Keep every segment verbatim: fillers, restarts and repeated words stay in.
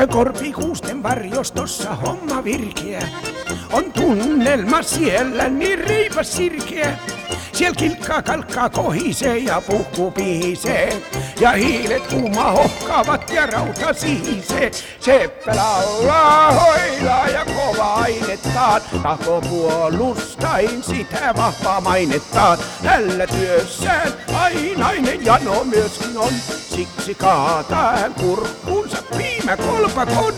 Korpikuusten varjostossa homma virkeä. On tunnelma siellä niin reipas sirkeä. Siellä kilkkaa kalkkaa kohisee ja puhku pihisee. Ja hiilet kuuma hohkaavat ja rauta sihisee. Seppä laulaa hoilaa ja kova ainettaan. Tahko puolustain sitä vahvaa mainettaan. Tällä työssään ainainen jano myöskin on. Siksi kaataa hän kurkkuunsa piimäkolpakon.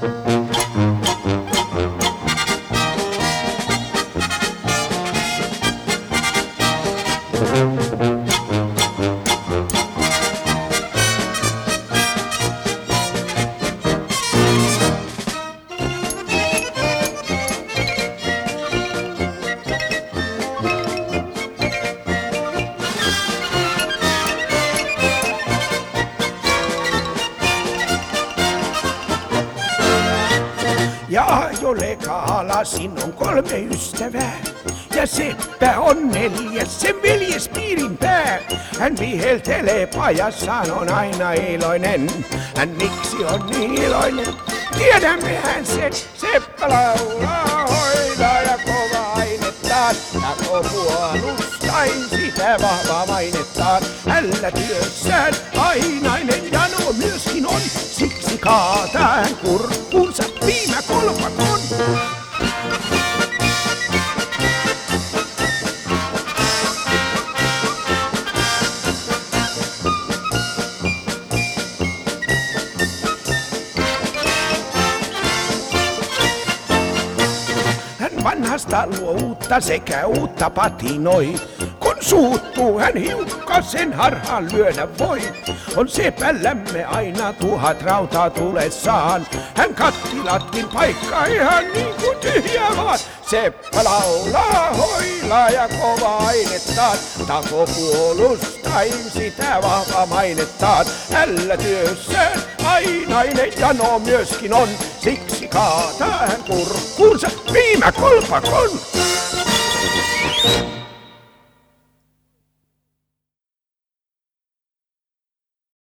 Ja Aajole Kaalasin on kolme ystävää. Ja Seppä on neljäs, sen veljespiirin pää. Hän viheltelee pajassaan, on aina iloinen. Hän miksi on niin iloinen? Tiedämmehän sen. Seppä laulaa, hoidaa ja kova ainettaan. Tako puolustain sitä vahvaa mainettaan. Tällä työssään ainainen jano myöskin on. Siksi kaataa hän kurkkunsa piimäkolpakon. Vanhasta luo uutta sekä uutta patinoi. Kun suuttuu hän hiukkasen harhaan lyödä voi. On Sepällämme aina tuhat rautaa tulessaan. Hän kattilatkin paikkaa ihan niin kuin tyhjä vaan. Seppä laulaa, hoilaa ja kova ainettaan. Tako puolustain sitä vahva mainettaan. Tällä työssään ainainen jano myöskin on. Siksi kaataa hän kurkkuunsa piimäkolpakon.